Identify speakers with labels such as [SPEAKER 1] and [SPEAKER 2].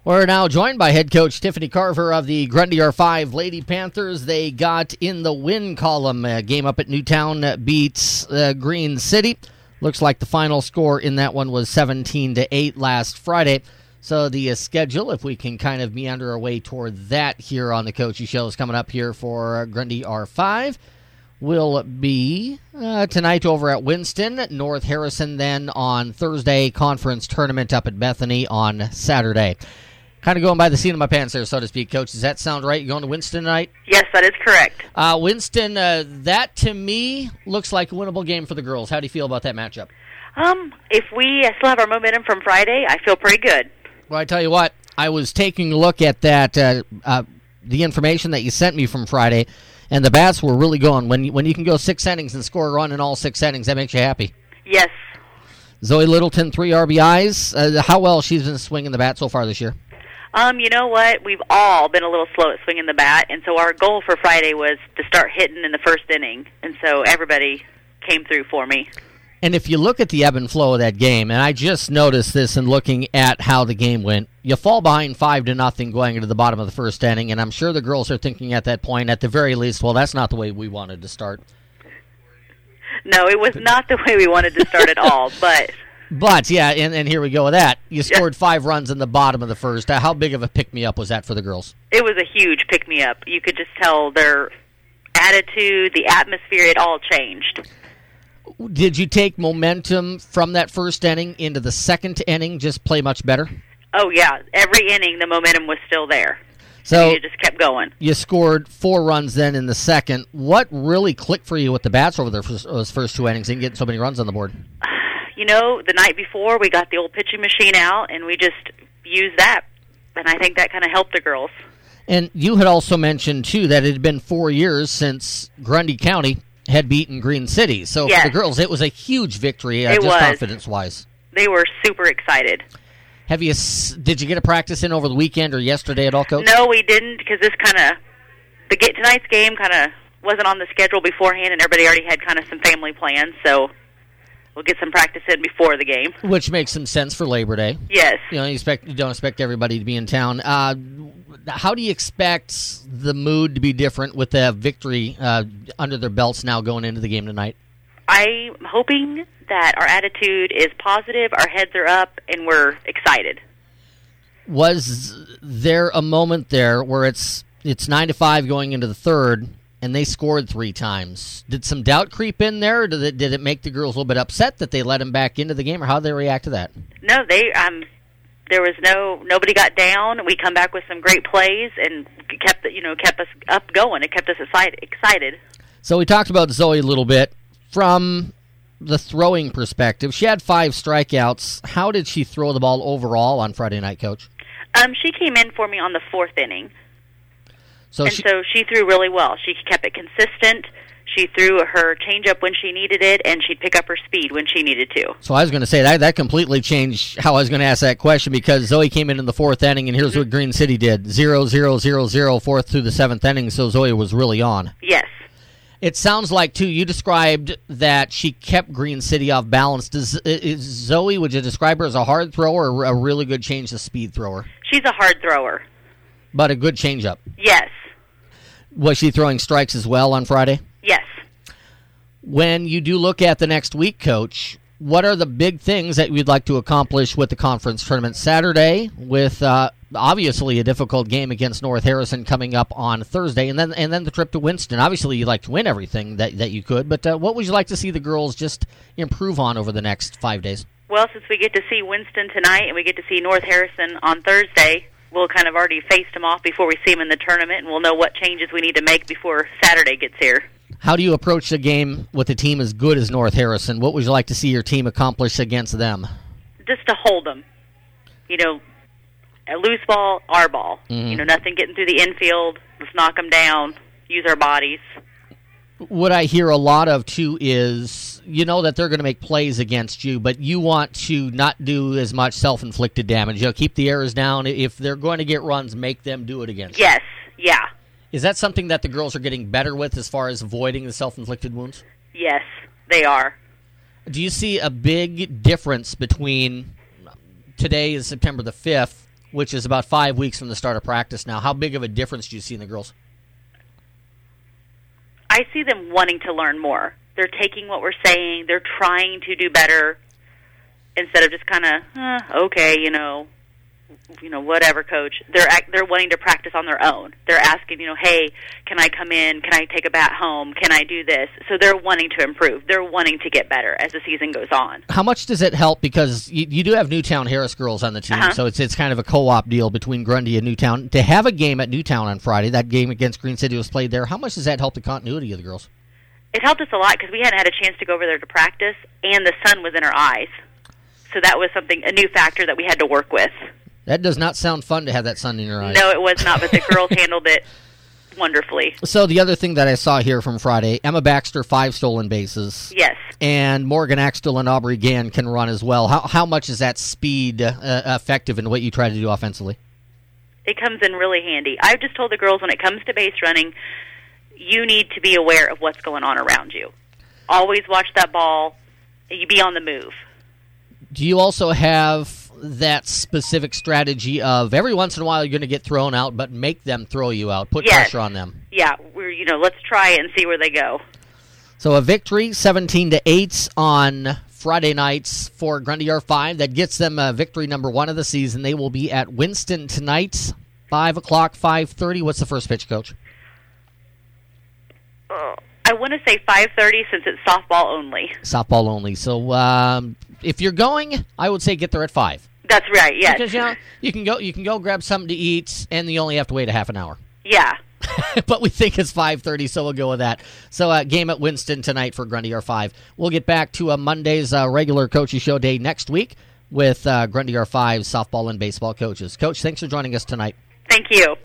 [SPEAKER 1] We're now joined by head coach Tiffany Carver of the Grundy R5 Lady Panthers. They got in the win column. Game up at Newtown beats Green City. Looks like the final score in that one was 17-8 last Friday. So the schedule, if we can kind of meander our way toward that here on the Coachy Show, is coming up here for Grundy R5. Will be tonight over at Winston, North Harrison then on Thursday, conference tournament up at Bethany on Saturday. Kind of going by the seat of my pants there, so to speak, Coach. Does that sound right? You going to Winston tonight?
[SPEAKER 2] Yes, that is correct.
[SPEAKER 1] Winston, that to me looks like a winnable game for the girls. How do you feel about that matchup?
[SPEAKER 2] If we still have our momentum from Friday, I feel pretty good.
[SPEAKER 1] Well, I tell you what, I was taking a look at that, the information that you sent me from Friday, and the bats were really going. When you can go 6 innings and score a run in all 6 innings, that makes you happy.
[SPEAKER 2] Yes.
[SPEAKER 1] Zoe Littleton, 3 RBIs. How well she's been swinging the bat so far this year?
[SPEAKER 2] You know what? We've all been a little slow at swinging the bat, and so our goal for Friday was to start hitting in the first inning, and so everybody came through for me.
[SPEAKER 1] And if you look at the ebb and flow of that game, and I just noticed this in looking at how the game went, you fall behind 5-0 going into the bottom of the first inning, and I'm sure the girls are thinking at that point, at the very least, well, that's not the way we wanted to start.
[SPEAKER 2] No, it was not the way we wanted to start at all, but...
[SPEAKER 1] But, yeah, and here we go with that. You scored 5 runs in the bottom of the first. How big of a pick-me-up was that for the girls?
[SPEAKER 2] It was a huge pick-me-up. You could just tell their attitude, the atmosphere, it all changed.
[SPEAKER 1] Did you take momentum from that first inning into the second inning, just play much better?
[SPEAKER 2] Oh, yeah. Every inning, the momentum was still there.
[SPEAKER 1] So
[SPEAKER 2] it just kept going.
[SPEAKER 1] You scored 4 runs then in the second. What really clicked for you with the bats over those first 2 innings and getting so many runs on the board?
[SPEAKER 2] You know, the night before, we got the old pitching machine out, and we just used that. And I think that kind of helped the girls.
[SPEAKER 1] And you had also mentioned, too, that it had been 4 years since Grundy County had beaten Green City. So
[SPEAKER 2] yes.
[SPEAKER 1] For the girls, it was a huge victory,
[SPEAKER 2] it
[SPEAKER 1] just
[SPEAKER 2] was.
[SPEAKER 1] Confidence-wise.
[SPEAKER 2] They were super excited.
[SPEAKER 1] Did you get a practice in over the weekend or yesterday at all, Coach?
[SPEAKER 2] No, we didn't, because tonight's game kind of wasn't on the schedule beforehand, and everybody already had kind of some family plans, so we'll get some practice in before the game. Which
[SPEAKER 1] makes some sense for Labor Day.
[SPEAKER 2] Yes.
[SPEAKER 1] You don't expect everybody to be in town. How do you expect the mood to be different with the victory under their belts now going into the game tonight? I'm
[SPEAKER 2] hoping that our attitude is positive, our heads are up, and we're excited.
[SPEAKER 1] Was there a moment there where it's 9-5 going into the third, and they scored 3 times? Did some doubt creep in there, or did it make the girls a little bit upset that they let them back into the game, or how did they react to that?
[SPEAKER 2] No, there was nobody got down. We come back with some great plays and kept us up going. It kept us excited.
[SPEAKER 1] So we talked about Zoe a little bit. From the throwing perspective, she had 5 strikeouts. How did she throw the ball overall on Friday night, Coach?
[SPEAKER 2] She came in for me on the 4th inning. So she threw really well. She kept it consistent. She threw her changeup when she needed it, and she'd pick up her speed when she needed to. So
[SPEAKER 1] I was going to say that completely changed how I was going to ask that question, because Zoe came in the 4th inning, and here's what Green City did. 0-0-0-0, 4th through the 7th inning, so Zoe was really on.
[SPEAKER 2] Yes.
[SPEAKER 1] It sounds like, too, you described that she kept Green City off balance. Is Zoe, would you describe her as a hard thrower or a really good change-to-speed thrower?
[SPEAKER 2] She's a hard thrower.
[SPEAKER 1] But a good changeup?
[SPEAKER 2] Yes.
[SPEAKER 1] Was she throwing strikes as well on Friday?
[SPEAKER 2] Yes.
[SPEAKER 1] When you do look at the next week, Coach, what are the big things that you'd like to accomplish with the conference tournament Saturday, with obviously a difficult game against North Harrison coming up on Thursday, and then the trip to Winston? Obviously, you'd like to win everything that you could, but what would you like to see the girls just improve on over the next 5 days?
[SPEAKER 2] Well, since we get to see Winston tonight and we get to see North Harrison on Thursday, we'll kind of already faced them off before we see them in the tournament, and we'll know what changes we need to make before Saturday gets here.
[SPEAKER 1] How do you approach the game with a team as good as North Harrison? What would you like to see your team accomplish against them?
[SPEAKER 2] Just to hold them. A loose ball, our ball.
[SPEAKER 1] Mm-hmm.
[SPEAKER 2] Nothing getting through the infield. Let's knock them down, use our bodies.
[SPEAKER 1] What I hear a lot of, too, is that they're going to make plays against you, but you want to not do as much self-inflicted damage. Keep the errors down. If they're going to get runs, make them do it against you.
[SPEAKER 2] Yes, yeah.
[SPEAKER 1] Is that something that the girls are getting better with as far as avoiding the self-inflicted wounds?
[SPEAKER 2] Yes, they are.
[SPEAKER 1] Do you see a big difference between today is September the 5th which is about 5 weeks from the start of practice now. How big of a difference do you see in the girls?
[SPEAKER 2] I see them wanting to learn more. They're taking what we're saying. They're trying to do better instead of just kind of, okay, whatever, coach. They're wanting to practice on their own. They're asking, hey, can I come in? Can I take a bat home? Can I do this? So they're wanting to improve. They're wanting to get better as the season goes on.
[SPEAKER 1] How much does it help? Because you do have Newtown Harris girls on the team, so it's kind of a co-op deal between Grundy and Newtown. To have a game at Newtown on Friday, that game against Green City was played there, how much does that help the continuity of the girls?
[SPEAKER 2] It helped us a lot because we hadn't had a chance to go over there to practice, and the sun was in our eyes. So that was a new factor that we had to work with.
[SPEAKER 1] That does not sound fun to have that sun in your eyes.
[SPEAKER 2] No, it was not, but the girls handled it wonderfully.
[SPEAKER 1] So the other thing that I saw here from Friday, Emma Baxter, 5 stolen bases.
[SPEAKER 2] Yes.
[SPEAKER 1] And Morgan Axtell and Aubrey Gann can run as well. How much is that speed effective in what you try to do offensively?
[SPEAKER 2] It comes in really handy. I've just told the girls when it comes to base running, you need to be aware of what's going on around you. Always watch that ball. You be on the move.
[SPEAKER 1] Do you also have that specific strategy of every once in a while you're going to get thrown out, but make them throw you out, put pressure on them?
[SPEAKER 2] Yeah, let's try it and see where they go.
[SPEAKER 1] So a victory, 17-8 on Friday nights for Grundy R5. That gets them victory number 1 of the season. They will be at Winston tonight, 5 o'clock, 5:30. What's the first pitch, Coach?
[SPEAKER 2] I want to say 5:30 since it's softball only.
[SPEAKER 1] Softball only. So if you're going, I would say get there at 5.
[SPEAKER 2] That's right, yes.
[SPEAKER 1] Because you can go grab something to eat, and you only have to wait a half an hour.
[SPEAKER 2] Yeah.
[SPEAKER 1] But we think it's 5:30, so we'll go with that. So game at Winston tonight for Grundy R5. We'll get back to Monday's regular Coachy Show day next week with Grundy R5 softball and baseball coaches. Coach, thanks for joining us tonight.
[SPEAKER 2] Thank you.